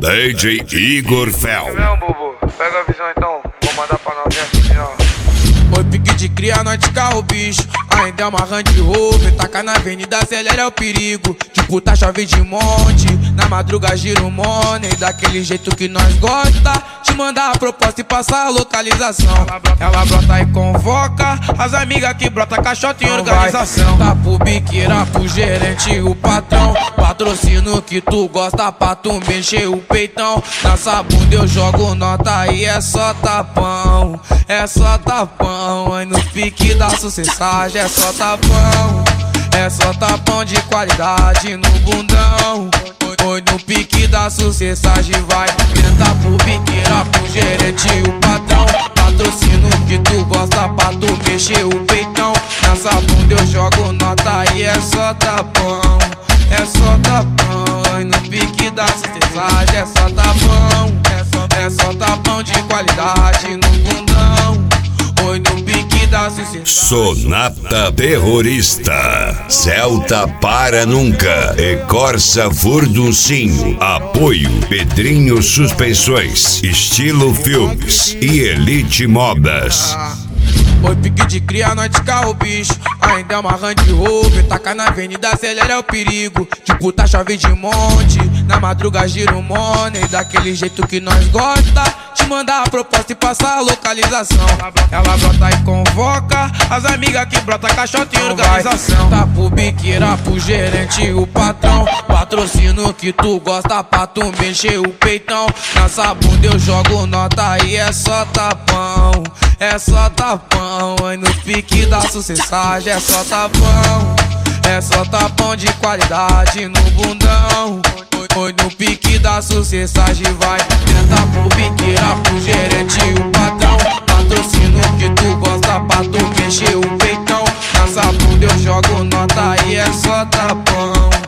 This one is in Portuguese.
DJ Igor Fel. Não, bobo, pega a visão então, vou mandar pra nós assim, ó. Oi, pique de cria, nós de carro, bicho. Ainda é uma Range Rover, taca na avenida, acelera o perigo. Tipo, tá chave de monte, na madruga gira o money. Daquele jeito que nós gosta, te mandar a proposta e passar a localização. Ela brota e convoca as amigas que brota caixota em organização. Tá pro biqueira, pro gerente, o patrão. Patrocínio que tu gosta pra tu mexer o peitão. Nessa bunda eu jogo nota e é só tapão. É só tapão, aí no pique da sucessagem é só tapão. É só tapão de qualidade no bundão. Oi, no pique da sucessagem vai. Tenta pro biqueira, pro gerente, o patrão. Patrocínio que tu gosta pra tu mexer o peitão. Nessa bunda eu jogo nota e é só tapão. É só tapão, oi, no pique da sucessagem é só tapão. É só tapão de qualidade no bundão. Oi, no pique da sucessagem. Sonata Terrorista, Celta Para Nunca e Corsa Furduncinho. Apoio Pedrinho Suspensões, Estilo Filmes e Elite Modas. Oi, pique de cria, nós de carro, bicho. Ainda é uma Range Rover, taca na avenida, acelera o perigo. Tipo, tá chave de monte, na madruga gira o money. Daquele jeito que nós gosta, te mandar a proposta e passar a localização. Ela brota e convoca as amigas que brota caixota em organização. Tá pro biqueira, pro gerente, o patrão. Patrocínio que tu gosta pra tu mexer o peitão. Nessa bunda eu jogo nota e é só tapão. É só tapão, aí no pique da sucessagem é só tapão. É só tapão de qualidade no bundão. Oi, no pique da sucessagem vai. Tenta pro biqueira, pro gerente, o patrão. Patrocínio que tu gosta pra tu mexer o peitão. Nessa bunda eu jogo nota e é só tapão.